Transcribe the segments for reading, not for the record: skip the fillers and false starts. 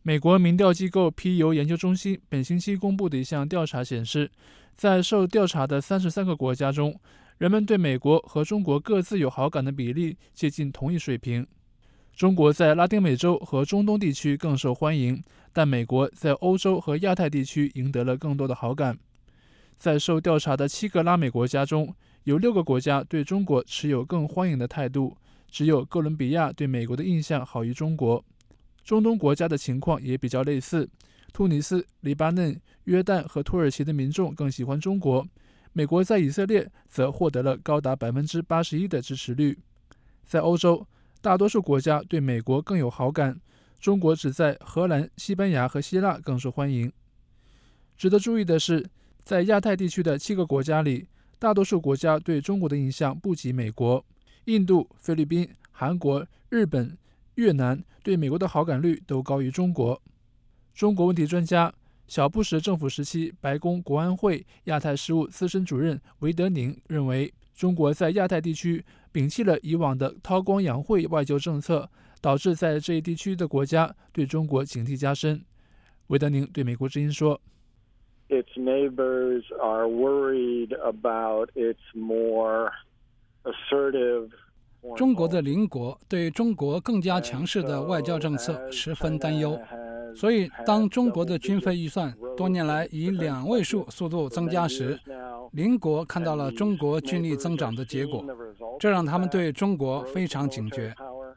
美国民调机构皮尤研究中心本星期公布的一项调查显示，在受调查的33个国家中，人们对美国和中国各自有好感的比例接近同一水平。中国在拉丁美洲和中东地区更受欢迎，但美国在欧洲和亚太地区赢得了更多的好感。在受调查的7个拉美国家中，有6个国家对中国持有更欢迎的态度，只有哥伦比亚对美国的印象好于中国。中东国家的情况也比较类似，突尼斯、黎巴嫩、约旦和土耳其的民众更喜欢中国。美国在以色列则获得了高达 81% 的支持率。在欧洲，大多数国家对美国更有好感，中国只在荷兰、西班牙和希腊更受欢迎。值得注意的是，在亚太地区的7个国家里，大多数国家对中国的印象不及美国。印度、菲律宾、韩国、日本、越南对美国的好感率都高于中国。中国问题专家、小布什政府时期白宫国安会亚太事务资深主任韦德宁认为，中国在亚太地区摒弃了以往的韬光养晦外交政策，导致在这一地区的国家对中国警惕加深。韦德宁对美国之音说， Its neighbors are worried about its more assertive 中国的邻国对中国更加强势的外交政策十分担忧，所以当中国的军费预算多年来以2位数速度增加时，邻国看到了中国军力增长的结果，这让他们对中国非常警觉。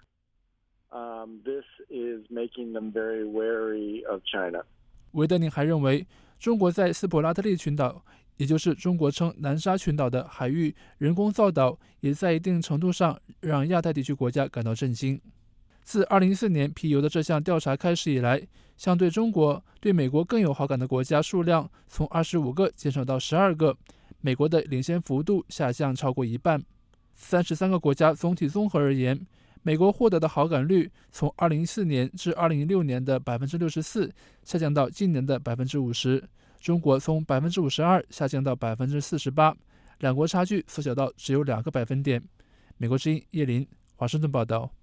韦德宁还认为，中国在斯普拉特利群岛，也就是中国称南沙群岛的海域人工造岛，也在一定程度上让亚太地区国家感到震惊。自2014年皮尤的这项调查开始以来，相对中国对美国更有好感的国家数量从25个减少到12个，美国的领先幅度下降超过一半。33个国家总体综合而言，美国获得的好感率从2014年至2016年的 64% 下降到今年的 50%， 中国从 52% 下降到 48%， 两国差距缩小到只有2个百分点。美国之音叶林华盛顿报道。